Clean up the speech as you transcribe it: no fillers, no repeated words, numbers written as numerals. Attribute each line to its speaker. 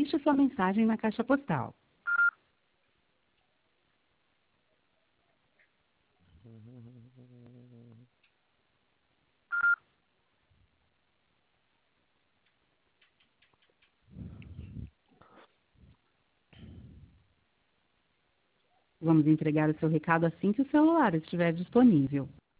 Speaker 1: deixe sua mensagem na caixa postal. Vamos entregar o seu recado assim que o celular estiver disponível.